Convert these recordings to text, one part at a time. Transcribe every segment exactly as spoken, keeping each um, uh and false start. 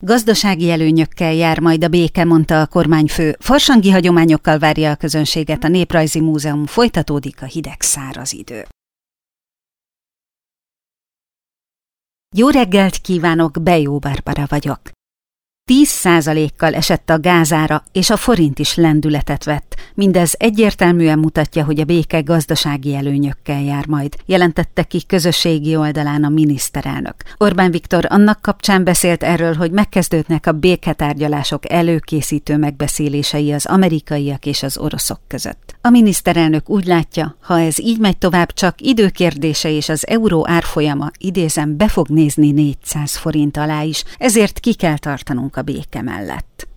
Gazdasági előnyökkel jár majd a béke, mondta a kormányfő. Farsangi hagyományokkal várja a közönséget a Néprajzi Múzeum, folytatódik a hideg száraz idő. Jó reggelt kívánok, Bejó Barbara vagyok. tíz százalékkal esett a gázára, és a forint is lendületet vett. Mindez egyértelműen mutatja, hogy a béke gazdasági előnyökkel jár majd, jelentette ki közösségi oldalán a miniszterelnök. Orbán Viktor annak kapcsán beszélt erről, hogy megkezdődnek a béketárgyalások előkészítő megbeszélései az amerikaiak és az oroszok között. A miniszterelnök úgy látja, ha ez így megy tovább, csak időkérdése és az euró árfolyama, idézem, be fog nézni négyszáz forint alá is, ezért ki kell tartanunk a béke mellett.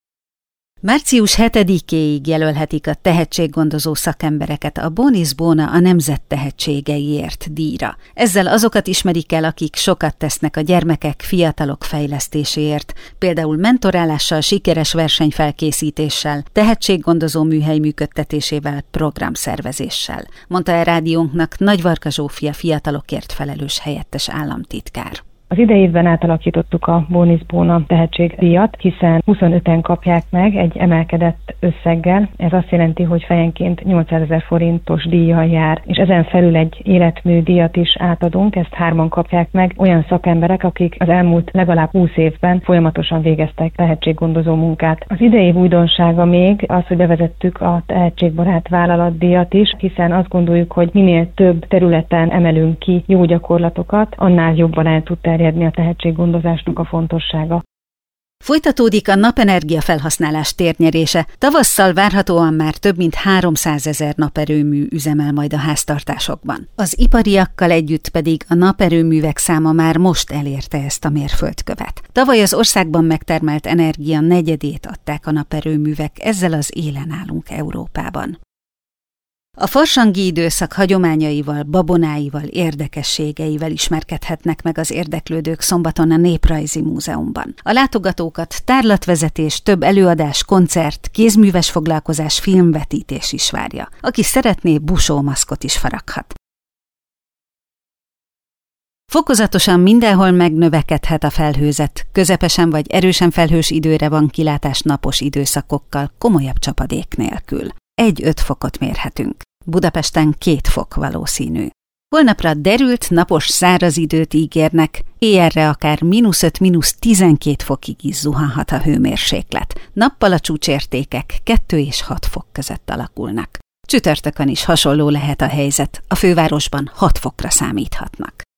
március hetedikéig jelölhetik a tehetséggondozó szakembereket a Bonis Bona a nemzet tehetségeiért díjra. Ezzel azokat ismerik el, akik sokat tesznek a gyermekek, fiatalok fejlesztéséért, például mentorálással, sikeres versenyfelkészítéssel, tehetséggondozó műhely működtetésével, programszervezéssel, mondta el rádiónknak Nagy Varga Zsófia fiatalokért felelős helyettes államtitkár. Az idei évben átalakítottuk a Bonis Bona tehetségdíjat, hiszen huszonöten kapják meg egy emelkedett összeggel. Ez azt jelenti, hogy fejenként nyolcszázezer forintos díjjal jár, és ezen felül egy életmű díjat is átadunk, ezt hárman kapják meg olyan szakemberek, akik az elmúlt legalább húsz évben folyamatosan végeztek tehetséggondozó munkát. Az idei év újdonsága még az, hogy bevezettük a tehetségbarát vállalatdíjat is, hiszen azt gondoljuk, hogy minél több területen emelünk ki jó gyakorlatokat, annál jobban el tud terjedni a tehetséggondozásnak a fontossága. Folytatódik a napenergia felhasználás térnyerése. Tavasszal várhatóan már több mint háromszázezer naperőmű üzemel majd a háztartásokban. Az ipariakkal együtt pedig a naperőművek száma már most elérte ezt a mérföldkövet. Tavaly az országban megtermelt energia negyedét adták a naperőművek, ezzel az élen állunk Európában. A farsangi időszak hagyományaival, babonáival, érdekességeivel ismerkedhetnek meg az érdeklődők szombaton a Néprajzi Múzeumban. A látogatókat tárlatvezetés, több előadás, koncert, kézműves foglalkozás, filmvetítés is várja. Aki szeretné, busómaszkot is faraghat. Fokozatosan mindenhol megnövekedhet a felhőzet, közepesen vagy erősen felhős időre van kilátás napos időszakokkal, komolyabb csapadék nélkül. egy-öt fokot mérhetünk. Budapesten két fok valószínű. Holnapra derült, napos, száraz időt ígérnek, éjjelre akár mínusz öt, mínusz tizenkét fokig is zuhanhat a hőmérséklet. Nappal a csúcsértékek kettő és hat fok között alakulnak. Csütörtökön is hasonló lehet a helyzet, a fővárosban hat fokra számíthatnak.